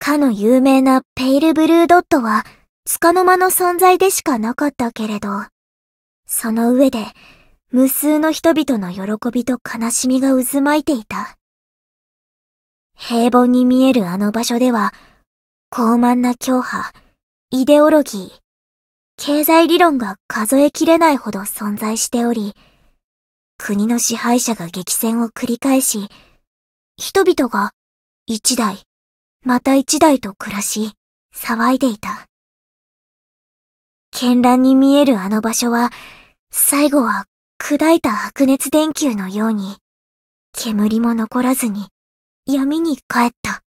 かの有名なペイルブルードットは、束の間の存在でしかなかったけれど、その上で、無数の人々の喜びと悲しみが渦巻いていた。平凡に見えるあの場所では、傲慢な教派、イデオロギー、経済理論が数えきれないほど存在しており、国の支配者が激戦を繰り返し、人々が一代、また一代と暮らし、騒いでいた。絢爛に見えるあの場所は、最後は砕いた白熱電球のように、煙も残らずに闇に帰った。